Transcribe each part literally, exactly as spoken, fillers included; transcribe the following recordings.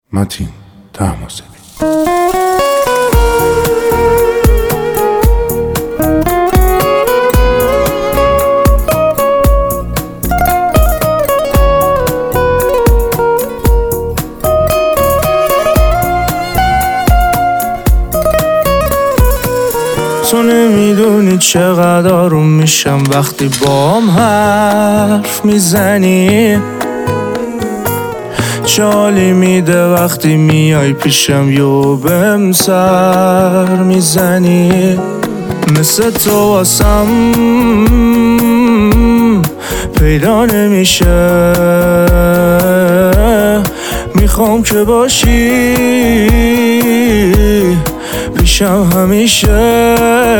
متین طهماسبی. تو نمیدونی چقدر آروم میشم وقتی بام حرف میزنی، چالی میده وقتی میای پیشم یو بهم سر میزنی. مثل تو واسم پیدا نمیشه، میخوام که باشی پیشم همیشه.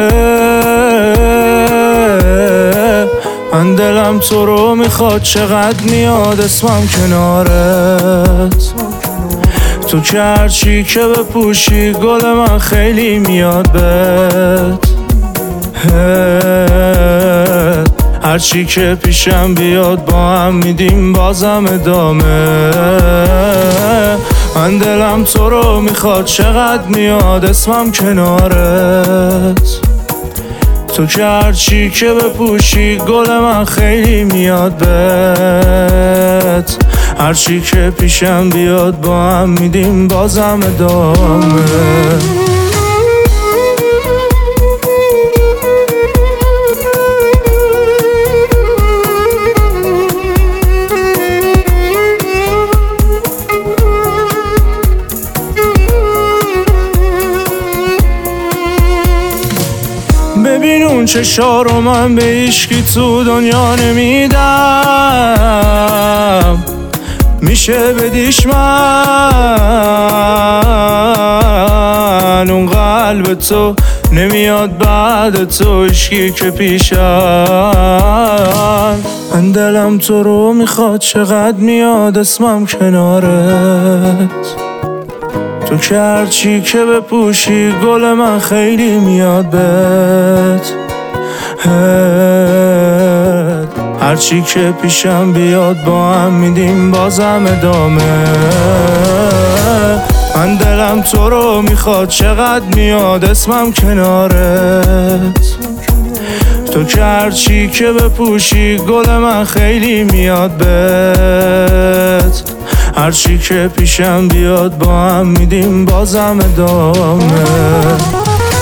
من دلم تو رو میخواد، چقدر میاد اسمم کنارت. تو که هرچی که بپوشی گل من خیلی میاد بهت. هرچی که پیشم بیاد با هم میدیم بازم ادامه. من دلم تو رو میخواد، چقدر میاد اسمم کنارت. تو که هرچی که بپوشی گل من خیلی میاد بهت. هرچی که پیشم بیاد با هم میدیم بازم ادامه. ببین اون چشا رو من به هیچکی تو دنیا نمیدم، میشه بدیش من. اون قلب تو نمیاد بعد تو هیچکی که پیشم. من دلم تو رو میخواد، چقدر میاد اسمم کنارت. تو که هرچی که بپوشی گل من خیلی میاد بهت. هرچی که پیشم بیاد با هم میدیم بازم ادامه. من دلم تو رو میخواد، چقدر میاد اسمم کنارت. تو که هرچی که بپوشی گل من خیلی میاد بهت. هرچی که پیشم بیاد با هم میدیم بازم ادامه.